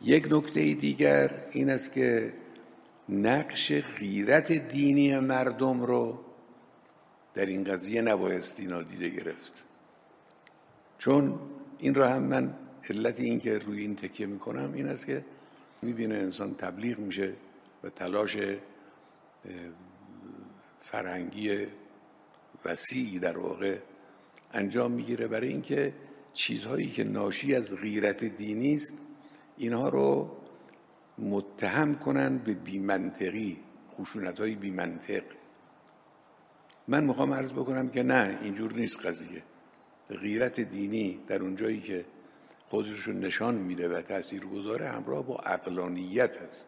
یک نکته دیگر این است که نقش غیرت دینی مردم رو در این قضیه نبایستی نادیده گرفت، چون این را هم من علت این که روی این تکیه میکنم این است که میبینه انسان تبلیغ میشه و تلاش فرهنگی وسیعی در واقع انجام میگیره برای اینکه چیزهایی که ناشی از غیرت دینی است اینها رو متهم کنن به بی‌منطقی، خشونت‌های بی‌منطق. من میخوام عرض بکنم که نه، اینجور نیست قضیه. غیرت دینی در اون جایی که خودش رو نشان میده و تاثیرگذاره همراه با عقلانیت است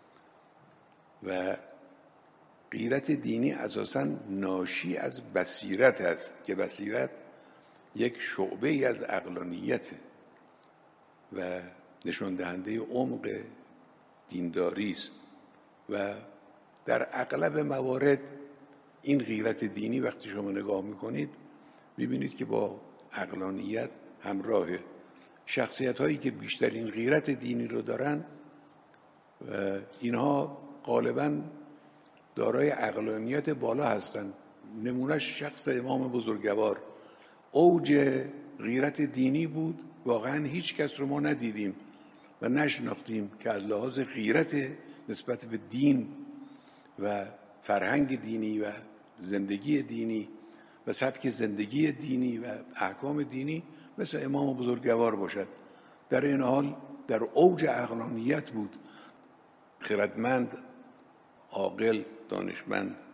و غیرت دینی اساساً ناشی از بصیرت است که بصیرت یک شعبه ای از عقلانیته و نشان دهنده عمق دینداری است و در اغلب موارد این غیرت دینی وقتی شما نگاه میکنید میبینید که با عقلانیت همراهه. شخصیت هایی که بیشترین غیرت دینی رو دارن اینها غالباً دارای عقلانیت بالا هستند. نمونهش شخص امام بزرگوار اوج غیرت دینی بود، واقعا هیچ کس رو ما ندیدیم و نشناختیم که از لحاظ غیرت نسبت به دین و فرهنگ دینی و زندگی دینی و سبک زندگی دینی و احکام دینی مثل امام بزرگوار باشد. در این حال در اوج عقلانیت بود، خردمند، عاقل، دانشمند